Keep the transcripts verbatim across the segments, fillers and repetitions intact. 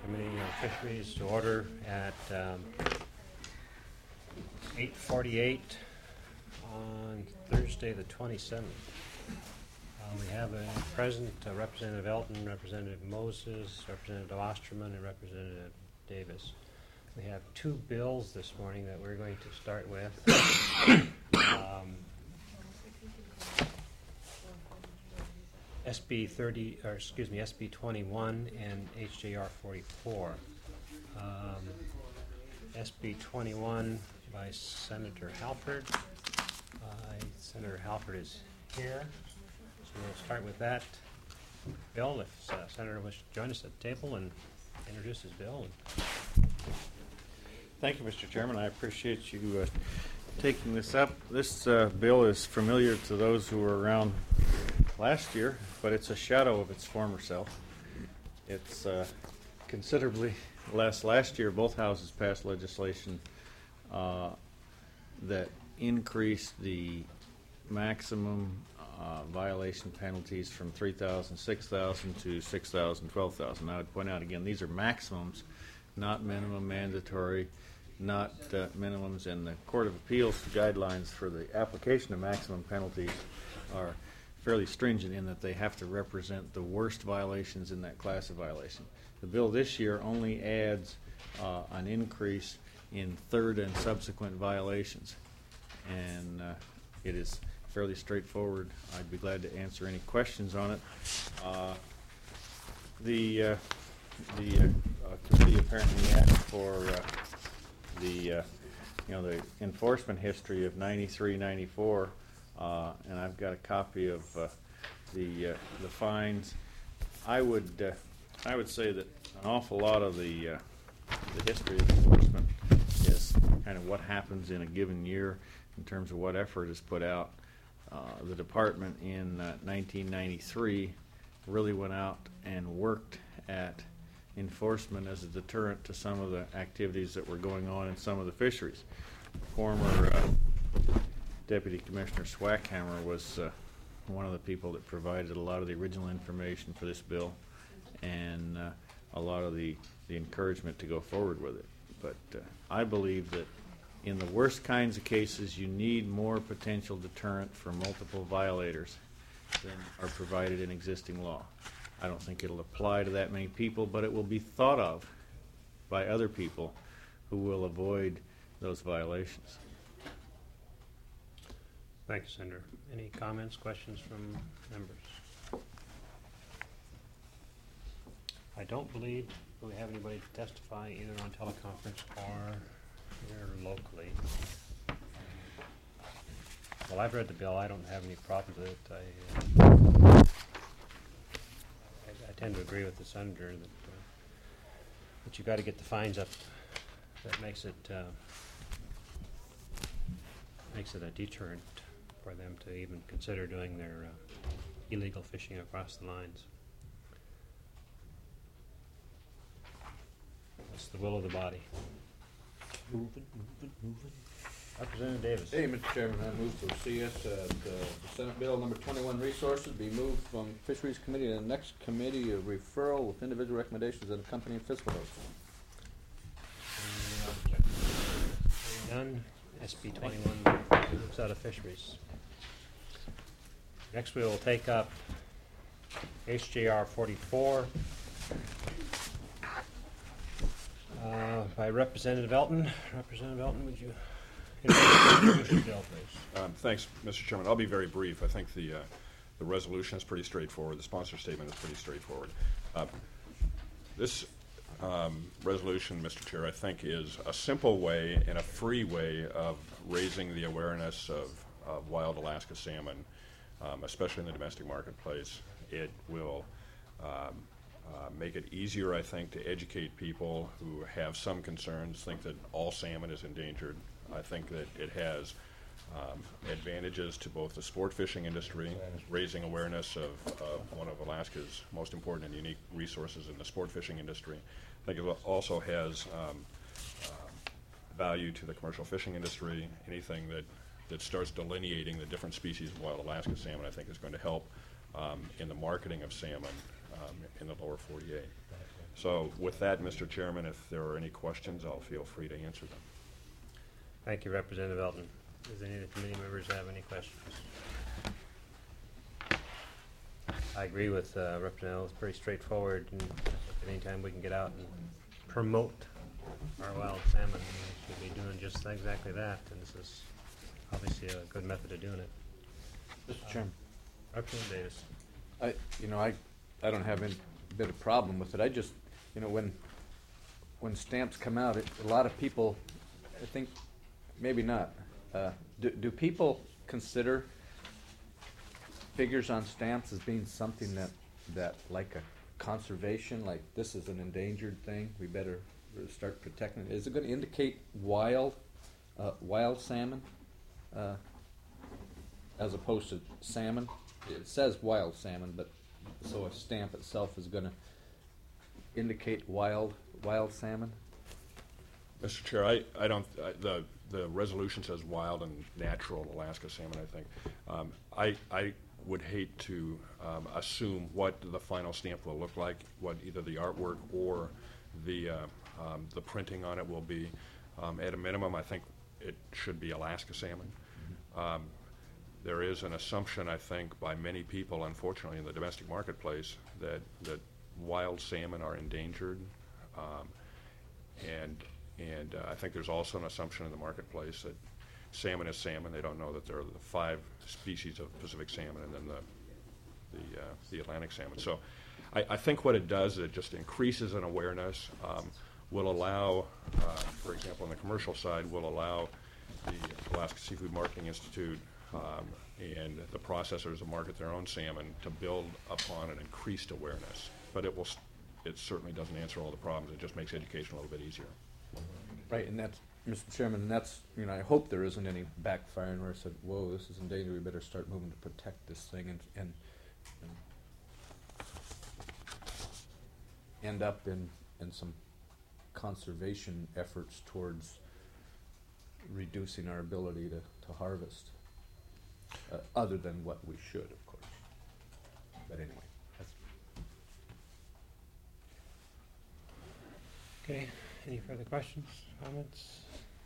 Committee on Fisheries to order at um, eight forty-eight on Thursday the twenty-seventh. Uh, we have a present uh, Representative Elton, Representative Moses, Representative Osterman, and Representative Davis. We have two bills this morning that we're going to start with. um, S B thirty, or excuse me, S B twenty-one and H J R forty-four. Um, S B twenty-one by Senator Halford. Uh, Senator Halford is here, so we'll start with that bill. If uh, Senator wishes to join us at the table and introduce his bill. Thank you, Mister Chairman. I appreciate you uh, taking this up. This uh, bill is familiar to those who were around last year, but it's a shadow of its former self. It's uh, considerably less. Last year, both houses passed legislation uh, that increased the maximum uh, violation penalties from three thousand, six thousand to six thousand, twelve thousand. I would point out again, these are maximums, not minimum mandatory, not uh, minimums, and the Court of Appeals guidelines for the application of maximum penalties are fairly stringent in that they have to represent the worst violations in that class of violation. The bill this year only adds uh, an increase in third and subsequent violations, and uh, it is fairly straightforward. I'd be glad to answer any questions on it. Uh, the uh, the uh, uh, committee apparently asked for uh, the uh, you know the enforcement history of ninety-three, ninety-four. Uh, and I've got a copy of uh, the uh, the fines. I would uh, I would say that an awful lot of the uh, the history of enforcement is kind of what happens in a given year in terms of what effort is put out. Uh, the department in uh, nineteen ninety-three really went out and worked at enforcement as a deterrent to some of the activities that were going on in some of the fisheries. Former uh, Deputy Commissioner Swackhammer was uh, one of the people that provided a lot of the original information for this bill and uh, a lot of the, the encouragement to go forward with it. But uh, I believe that in the worst kinds of cases, you need more potential deterrent for multiple violators than are provided in existing law. I don't think it'll apply to that many people, but it will be thought of by other people who will avoid those violations. Thank you, Senator. Any comments, questions from members? I don't believe we have anybody to testify either on teleconference or here locally. Well, I've read the bill. I don't have any problems with it. I, uh, I, I tend to agree with the Senator that, uh, that you've got to get the fines up. That makes it uh, makes it a deterrent for them to even consider doing their uh, illegal fishing across the lines. That's the will of the body. Move it, move it, move it. Representative Davis. Hey, Mister Chairman, I move to see us that uh, the Senate Bill number twenty-one, Resources, be moved from Fisheries Committee to the next committee of referral with individual recommendations and accompanying fiscal notes. None. S B twenty-one moves out of Fisheries. Next we will take up H J R forty-four uh, by Representative Elton. Representative Elton, would you introduce your bill, please? Um, thanks, Mister Chairman. I'll be very brief. I think the uh, the resolution is pretty straightforward. The sponsor statement is pretty straightforward. Uh, this um, resolution, Mister Chair, I think is a simple way and a free way of raising the awareness of, of wild Alaska salmon, um, especially in the domestic marketplace. It will um, uh, make it easier, I think, to educate people who have some concerns, think that all salmon is endangered. I think that it has um, advantages to both the sport fishing industry, raising awareness of, of one of Alaska's most important and unique resources in the sport fishing industry. I think it also has um, uh, value to the commercial fishing industry. Anything that, that starts delineating the different species of wild Alaska salmon, I think, is going to help um, in the marketing of salmon um, in the lower forty-eight. So with that, Mister Chairman, if there are any questions, I'll feel free to answer them. Thank you, Representative Elton. Does any of the committee members have any questions? I agree with uh, Representative Elton. It's pretty straightforward, and anytime we can get out and promote our wild salmon, we should be doing just exactly that, and this is obviously a good method of doing it. Mister Chairman. Representative Davis. I, you know, I, I don't have any bit of problem with it. I just, you know, when, when stamps come out, it, a lot of people, I think, maybe not. Uh, do, do people consider figures on stamps as being something that, that like a conservation, like this is an endangered thing, we better start protecting it? Is it going to indicate wild, uh, wild salmon, uh, as opposed to salmon? It says wild salmon, but so a stamp itself is going to indicate wild, wild salmon? Mister Chair, I, I don't, I, the, the resolution says wild and natural Alaska salmon, I think. Um, I, I would hate to um, assume what the final stamp will look like, what either the artwork or the, uh, um, the printing on it will be. Um, at a minimum, I think it should be Alaska salmon. Um, there is an assumption, I think, by many people, unfortunately, in the domestic marketplace that, that wild salmon are endangered. Um, and And uh, I think there's also an assumption in the marketplace that salmon is salmon. They don't know that there are the five species of Pacific salmon and then the the, uh, the Atlantic salmon. So I, I think what it does is it just increases an awareness, um, will allow, uh, for example, on the commercial side, will allow the Alaska Seafood Marketing Institute um, and the processors that market their own salmon to build upon an increased awareness. But it will, it certainly doesn't answer all the problems. It just makes education a little bit easier. Right, and that's, Mister Chairman, and that's, you know, I hope there isn't any backfiring where it said, whoa, this is in danger, we better start moving to protect this thing and, and, and end up in, in some conservation efforts towards reducing our ability to, to harvest, uh, other than what we should, of course. But anyway, that's Okay, any further questions, comments,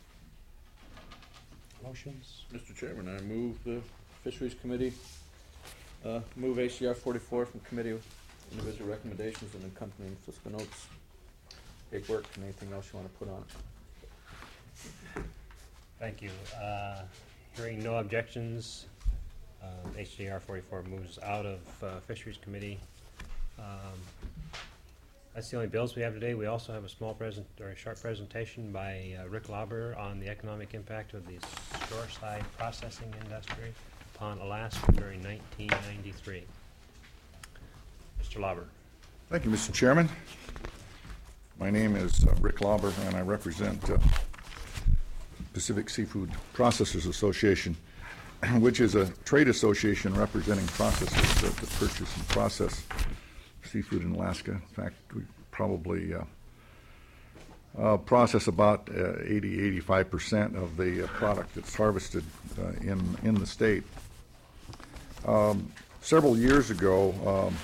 motions? Mister Chairman, I move the Fisheries Committee, uh, move A C R forty-four from committee with individual recommendations and accompanying fiscal notes, paperwork, and anything else you want to put on it. Thank you. Uh, hearing no objections, uh, H J R forty-four moves out of uh, Fisheries Committee. Um, That's the only bills we have today. We also have a small present, or a short presentation by uh, Rick Lauber on the economic impact of the shoreside processing industry upon Alaska during nineteen ninety-three. Mister Lauber. Thank you, Mister Chairman. My name is uh, Rick Lauber, and I represent uh, Pacific Seafood Processors Association, which is a trade association representing processors that, that purchase and process seafood in Alaska. In fact, we probably uh, uh, process about uh, eighty, eighty-five percent of the uh, product that's harvested uh, in, in the state. Um, several years ago, um,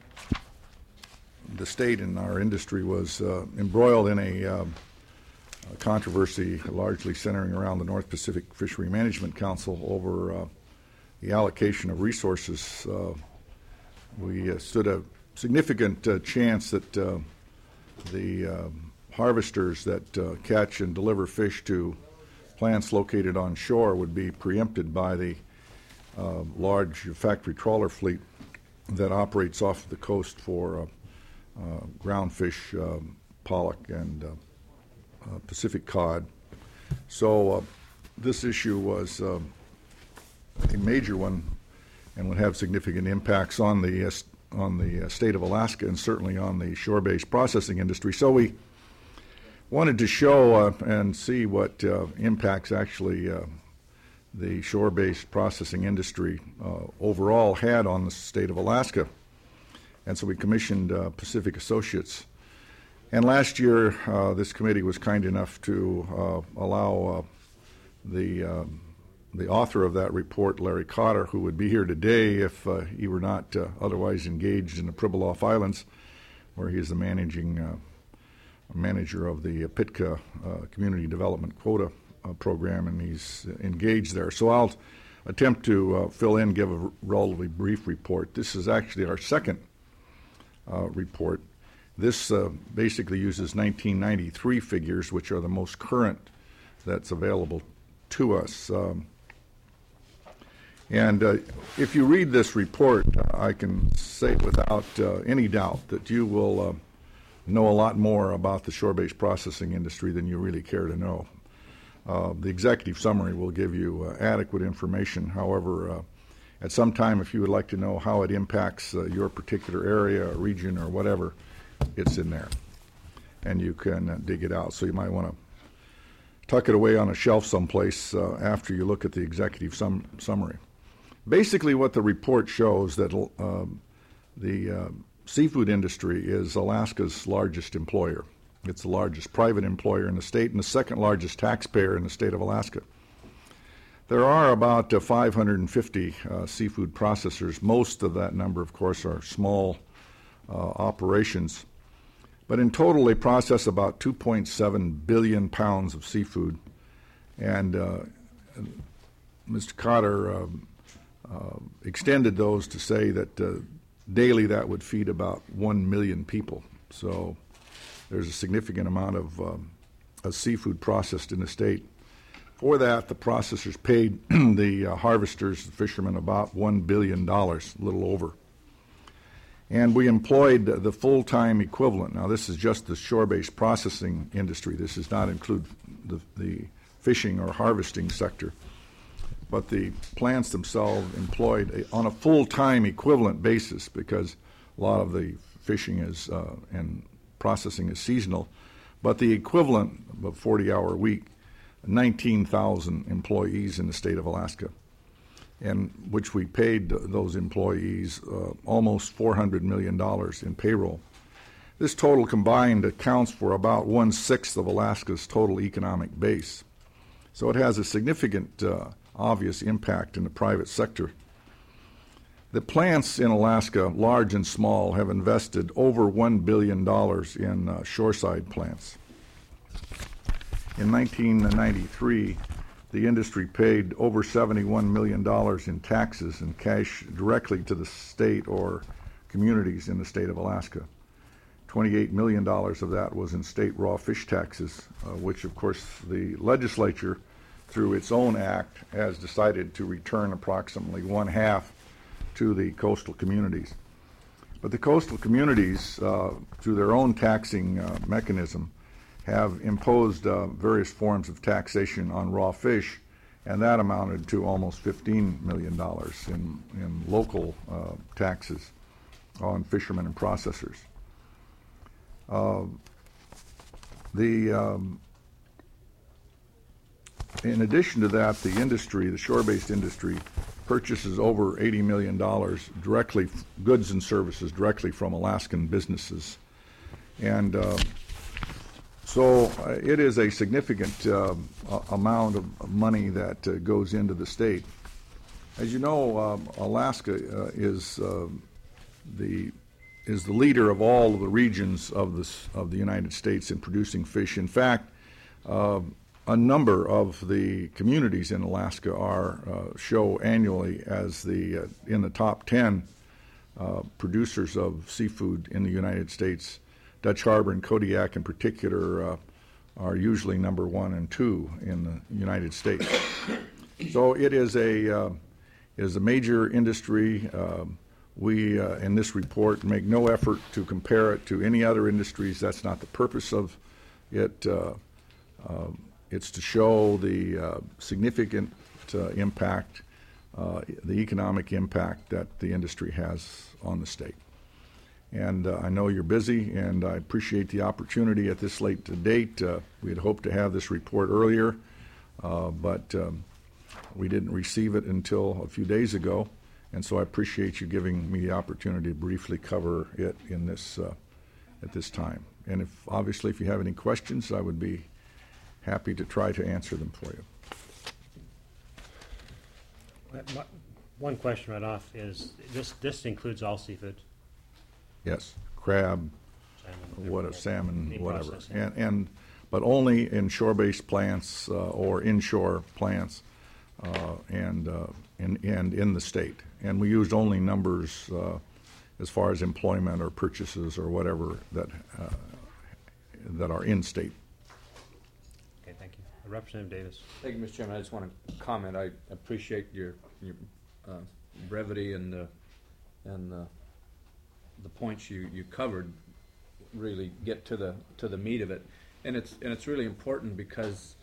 the state and our industry was uh, embroiled in a, um, a controversy largely centering around the North Pacific Fishery Management Council over uh, the allocation of resources. Uh, we uh, stood a significant uh, chance that uh, the uh, harvesters that uh, catch and deliver fish to plants located on shore would be preempted by the uh, large factory trawler fleet that operates off the coast for uh, uh, ground fish, um, pollock, and uh, uh, Pacific cod. So uh, this issue was uh, a major one and would have significant impacts on the uh, on the uh, state of Alaska and certainly on the shore-based processing industry. So we wanted to show uh, and see what uh, impacts actually uh, the shore-based processing industry uh, overall had on the state of Alaska. And so we commissioned uh, Pacific Associates. And last year, uh, this committee was kind enough to uh, allow uh, the um, the author of that report, Larry Cotter, who would be here today if uh, he were not uh, otherwise engaged in the Pribilof Islands, where he is the managing uh, manager of the Pitka uh, Community Development Quota uh, Program, and he's engaged there. So I'll attempt to uh, fill in, give a relatively brief report. This is actually our second uh, report. This uh, basically uses nineteen ninety-three figures, which are the most current that's available to us. Um, and uh, if you read this report, uh, I can say without uh, any doubt that you will uh, know a lot more about the shore-based processing industry than you really care to know. Uh, the executive summary will give you uh, adequate information. However, uh, at some time, if you would like to know how it impacts uh, your particular area or region or whatever, it's in there, and you can uh, dig it out. So you might want to tuck it away on a shelf someplace uh, after you look at the executive sum summary. Basically, what the report shows that uh, the uh, seafood industry is Alaska's largest employer. It's the largest private employer in the state and the second largest taxpayer in the state of Alaska. There are about uh, five hundred fifty uh, seafood processors. Most of that number, of course, are small uh, operations. But in total, they process about two point seven billion pounds of seafood. And uh, Mister Cotter uh, uh, extended those to say that uh, daily that would feed about one million people. So there's a significant amount of, um, of seafood processed in the state. For that, the processors paid the uh, harvesters, the fishermen, about one billion dollars, a little over. And we employed the full-time equivalent. Now, this is just the shore-based processing industry. This does not include the, the fishing or harvesting sector. But the plants themselves employed a, on a full-time equivalent basis, because a lot of the fishing is uh, and processing is seasonal. But the equivalent of a forty-hour week, nineteen thousand employees in the state of Alaska, and which we paid those employees uh, almost four hundred million dollars in payroll. This total combined accounts for about one-sixth of Alaska's total economic base. So it has a significant, uh, obvious impact in the private sector. The plants in Alaska, large and small, have invested over one billion dollars in uh, shoreside plants. In nineteen ninety-three, the industry paid over seventy-one million dollars in taxes and cash directly to the state or communities in the state of Alaska. twenty-eight million dollars of that was in state raw fish taxes, uh, which, of course, the legislature, through its own act, has decided to return approximately one half to the coastal communities. But the coastal communities, uh, through their own taxing uh, mechanism, have imposed uh, various forms of taxation on raw fish, and that amounted to almost fifteen million dollars in, in local uh, taxes on fishermen and processors. Uh, the um, in addition to that, the industry, the shore-based industry, purchases over eighty million dollars directly, goods and services directly from Alaskan businesses. And uh, so uh, it is a significant uh, amount of, of money that uh, goes into the state. As you know, um, Alaska uh, is uh, the is the leader of all of the regions of this of the United States in producing fish. In fact, uh, a number of the communities in Alaska are uh, show annually as the uh, in the top ten uh, producers of seafood in the United States. Dutch Harbor and Kodiak in particular uh, are usually number one and two in the United States. So it is a uh, is a major industry. Uh, we uh, in this report make no effort to compare it to any other industries. That's not the purpose of it. Uh, uh, it's to show the uh, significant uh, impact, uh, the economic impact that the industry has on the state. And uh, I know you're busy, and I appreciate the opportunity at this late date. Uh, we had hoped to have this report earlier, uh, but um, we didn't receive it until a few days ago, and so I appreciate you giving me the opportunity to briefly cover it in this uh, at this time. And if obviously if you have any questions, I would be happy to try to answer them for you. One question right off is, this, this includes all seafood? Yes, crab, Salmon. what a salmon, Meat whatever. processing. And, and, but only in shore-based plants uh, or inshore plants uh, and, uh, in, and in the state. And we used only numbers uh, as far as employment or purchases or whatever that, uh, that are in-state. Okay, thank you. Representative Davis. Thank you, Mister Chairman. I just want to comment. I appreciate your, your uh, brevity and the, and the, the points you, you covered really get to the to the meat of it. And it's and it's really important because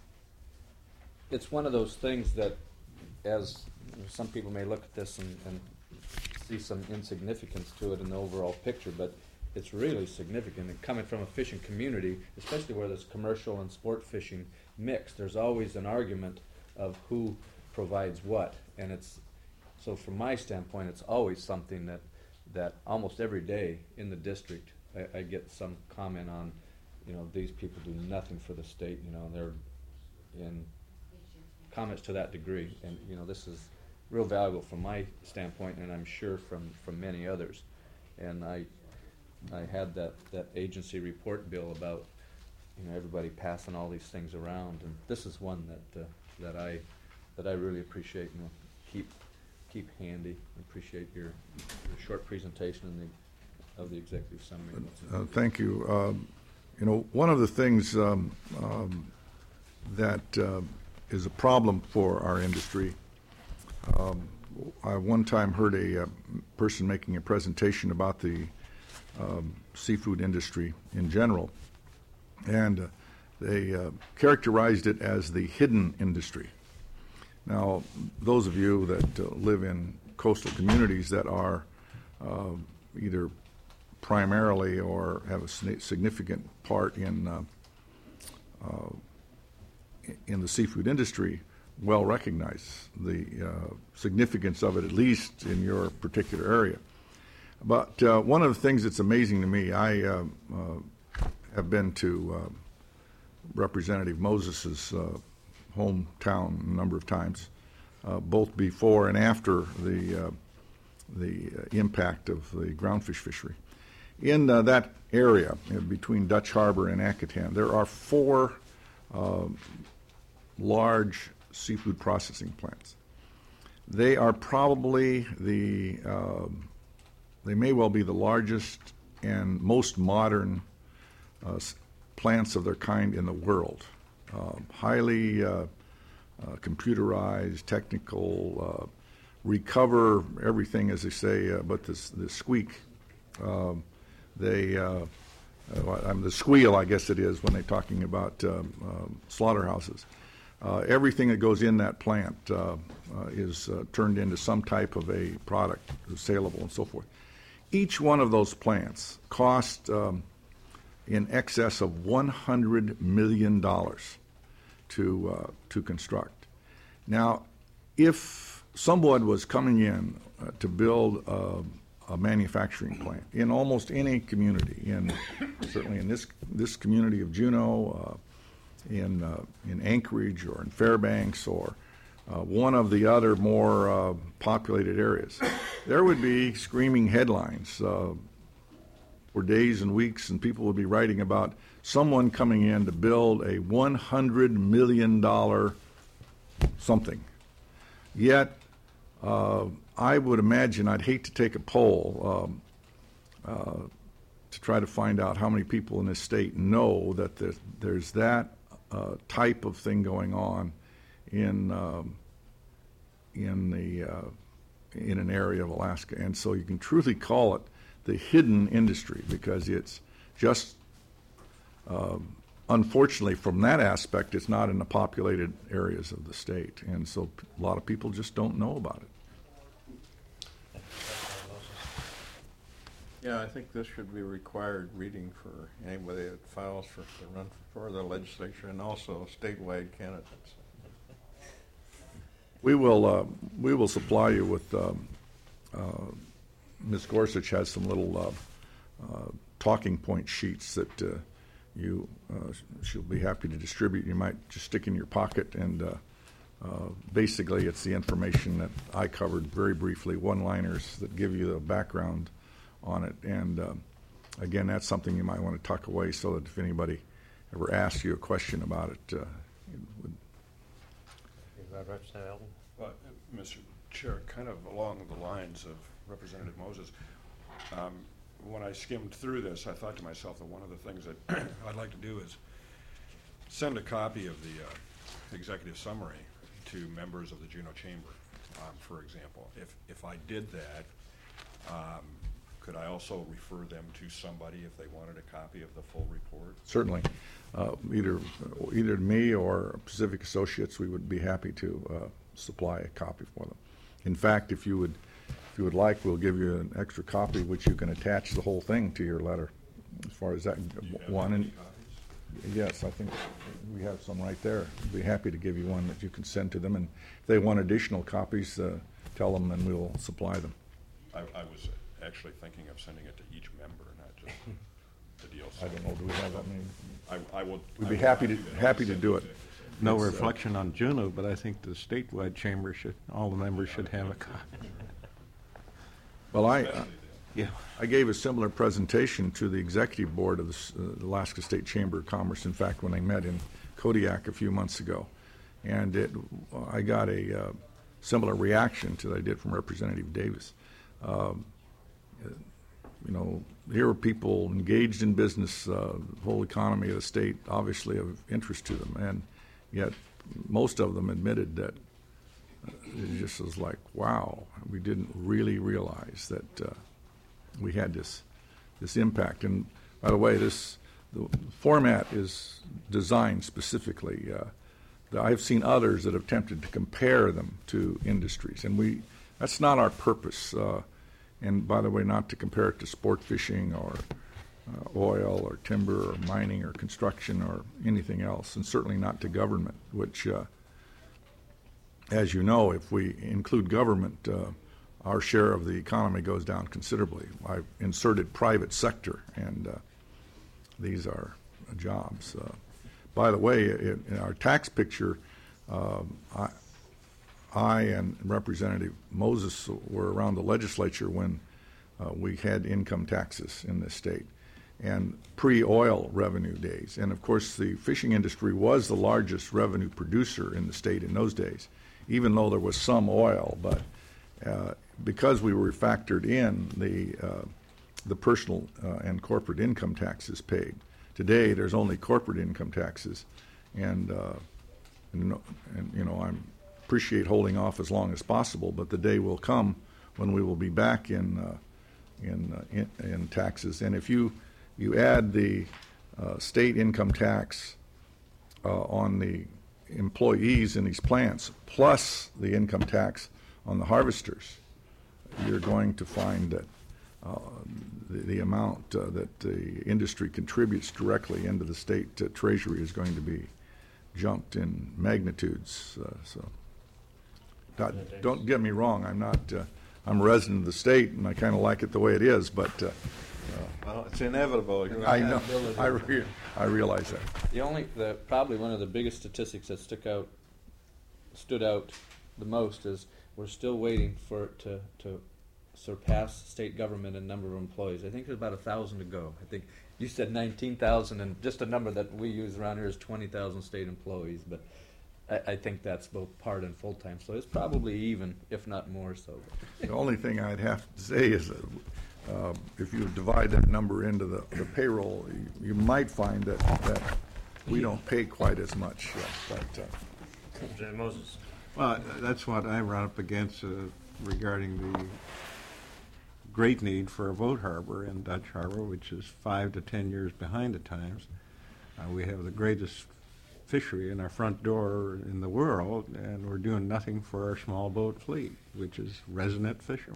it's one of those things that, as some people may look at this and, and see some insignificance to it in the overall picture, but it's really significant. And coming from a fishing community, especially where there's commercial and sport fishing mixed, there's always an argument of who provides what. And it's so from my standpoint, it's always something that that almost every day in the district I, I get some comment on, you know, these people do nothing for the state, you know, they're in comments to that degree. And, you know, this is real valuable from my standpoint, and I'm sure from, from many others. And I I had that, that agency report bill about, you know, everybody passing all these things around, and this is one that uh, that I that I really appreciate. You know, keep keep handy. Appreciate your, your short presentation and the, of the executive summary. Uh, thank you. Um, you know, one of the things um, um, that uh, is a problem for our industry, um, I one time heard a uh, person making a presentation about the um, seafood industry in general, and uh, they uh, characterized it as the hidden industry. Now, those of you that uh, live in coastal communities that are uh, either primarily or have a significant part in uh, uh, in the seafood industry well recognize the uh, significance of it, at least in your particular area. But uh, one of the things that's amazing to me, I uh, uh, have been to uh, Representative Moses's uh, hometown a number of times, uh, both before and after the uh, the uh, impact of the groundfish fishery. In uh, that area, you know, between Dutch Harbor and Acatan, there are four uh, large seafood processing plants. They are probably the, uh, they may well be the largest and most modern uh, plants of their kind in the world. Uh, highly uh, uh, computerized, technical, uh, recover everything, as they say, uh, but this, the squeak, uh, they, uh, uh, I mean, the squeal, I guess it is, when they're talking about um, um, slaughterhouses. Uh, everything that goes in that plant uh, uh, is uh, turned into some type of a product, saleable and so forth. Each one of those plants cost um, in excess of one hundred million dollars to uh, to construct. Now, if someone was coming in uh, to build a, a manufacturing plant in almost any community, in certainly in this this community of Juneau, uh, in uh, in Anchorage or in Fairbanks or uh, one of the other more uh, populated areas, there would be screaming headlines uh, for days and weeks, and people would be writing about someone coming in to build a one hundred million dollars something. Yet, uh, I would imagine, I'd hate to take a poll um, uh, to try to find out how many people in this state know that there's, there's that uh, type of thing going on in um, in the uh, in an area of Alaska. And so you can truly call it the hidden industry, because it's just, uh, unfortunately, from that aspect, it's not in the populated areas of the state. And so a lot of people just don't know about it. Yeah, I think this should be required reading for anybody that files for to run for the legislature, and also statewide candidates. We will uh, we will supply you with. Um, uh, Miz Gorsuch has some little uh, uh, talking point sheets that uh, you uh, she'll be happy to distribute. You might just stick in your pocket, and uh, uh, basically it's the information that I covered very briefly, one-liners that give you the background on it. And uh, again, that's something you might want to tuck away so that if anybody ever asks you a question about it, uh, it would. Representative Eldon? Well, uh, Mister Chair, kind of along the lines of Representative Moses, um, when I skimmed through this, I thought to myself that one of the things that I'd like to do is send a copy of the uh, executive summary to members of the Juneau Chamber, um, for example. If, if I did that, um, could I also refer them to somebody if they wanted a copy of the full report? Certainly. Uh, either either me or Pacific Associates, we would be happy to uh, supply a copy for them. In fact, if you would if you would like, we'll give you an extra copy which you can attach the whole thing to your letter. As far as that one, and yes, I think we have some right there. We'd be happy to give you one that you can send to them, and if they want additional copies, uh, tell them, and we'll supply them. I, I was actually thinking of sending it to each member, not just the D L C. I don't know. Do we have that many? I, I will. We'd I be will happy to do that. happy to do it. No It's, uh, reflection on Juneau, but I think the statewide chamber should, all the members should have a copy. Well, I. Uh, Yeah. I gave a similar presentation to the executive board of the S- uh, the Alaska State Chamber of Commerce, in fact, when they met in Kodiak a few months ago. And it, I got a uh, similar reaction to that I did from Representative Davis. Um, uh, you know, here are people engaged in business, uh, the whole economy of the state, obviously of interest to them. And yet most of them admitted that uh, it just was like, wow, we didn't really realize that uh, we had this this impact. And by the way, this the format is designed specifically. Uh, the, I've seen others that have attempted to compare them to industries, and we that's not our purpose. Uh, and by the way, not to compare it to sport fishing or uh, oil or timber or mining or construction or anything else, and certainly not to government, which, uh, as you know, if we include government, uh, our share of the economy goes down considerably. I've inserted private sector, and uh, these are uh, jobs. Uh, by the way, in, in our tax picture, um, I, I and Representative Moses were around the legislature when uh, we had income taxes in this state, and pre-oil revenue days. And of course, the fishing industry was the largest revenue producer in the state in those days, even though there was some oil, but uh, because we were factored in the uh, the personal uh, and corporate income taxes paid. Today, there's only corporate income taxes, and uh, and, and you know I appreciate holding off as long as possible, but the day will come when we will be back in uh, in, uh, in in taxes. And if you you add the uh, state income tax uh, on the employees in these plants plus the income tax on the harvesters, you're going to find that uh, the, the amount uh, that the industry contributes directly into the state uh, treasury is going to be jumped in magnitudes. Uh, so, not, don't get me wrong. I'm not. Uh, I'm a resident of the state, and I kind of like it the way it is. But uh, Well, it's inevitable. You're I gonna know. have- I, re- I realize that. The only, the, probably one of the biggest statistics that stuck out, stood out the most is we're still waiting for it to, to surpass state government in number of employees. I think there's about a thousand to go. I think you said nineteen thousand, and just a number that we use around here is twenty thousand state employees. But I, I think that's both part and full time. So it's probably even, if not more so. The only thing I'd have to say is that uh, if you divide that number into the, the payroll, you, you might find that, that we don't pay quite as much. Uh, but uh, Representative Moses. Well, that's what I run up against uh, regarding the great need for a boat harbor in Dutch Harbor, which is five to ten years behind the times. Uh, we have the greatest fishery in our front door in the world, and we're doing nothing for our small boat fleet, which is resident fishermen.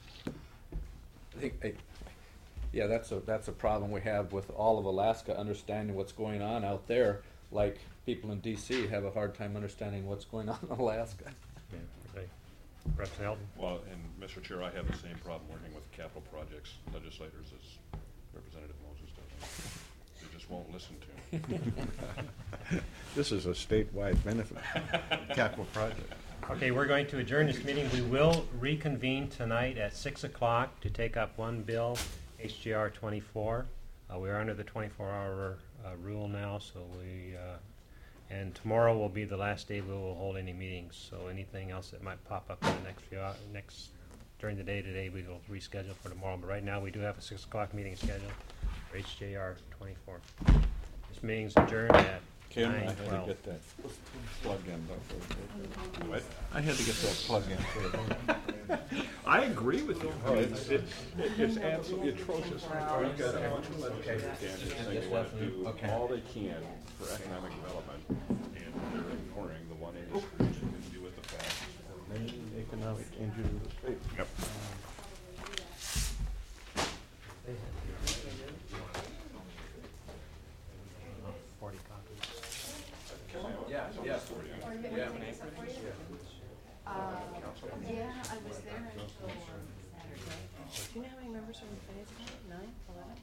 I think, I, yeah, that's a that's a problem we have with all of Alaska understanding what's going on out there. Like people in D C have a hard time understanding what's going on in Alaska. Okay. Representative Eldon. Well, and Mister Chair, I have the same problem working with capital projects legislators as Representative Moses does. They just won't listen to me. This is a statewide benefit, capital project. Okay, we're going to adjourn this meeting. We will reconvene tonight at six o'clock to take up one bill, H J R twenty-four. Uh, we are under the twenty-four hour uh, rule now, so we, uh, and tomorrow will be the last day we will hold any meetings. So anything else that might pop up in the next few hours, next during the day today, we will reschedule for tomorrow. But right now, we do have a six o'clock meeting scheduled for H J R twenty-four. This meeting's adjourned at Ken, I nine had to twelve. get that plug in. Before. What? I had to get that plug in. For I agree with you. Oh, it's, it's, it's absolutely atrocious. We've got a bunch of legislators saying they want to do all they can for economic development, and they're ignoring the one industry that can do it the fastest. main economic engine of the state. Yep. Forty copies. Yeah, yeah. Yeah. Uh, yeah, I was there until Saturday. Do you know how many members are in finance committee? Nine, eleven?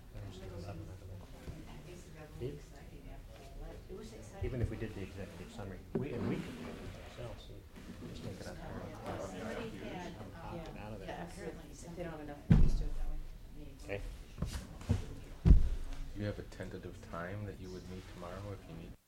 Even- Even if we did the executive summary, we, and we could do it ourselves, and just take it up. Somebody had, um, Yeah, out of there. yeah, apparently, if they don't have enough, just do it that way. Okay. You have a tentative time that you would meet tomorrow if you need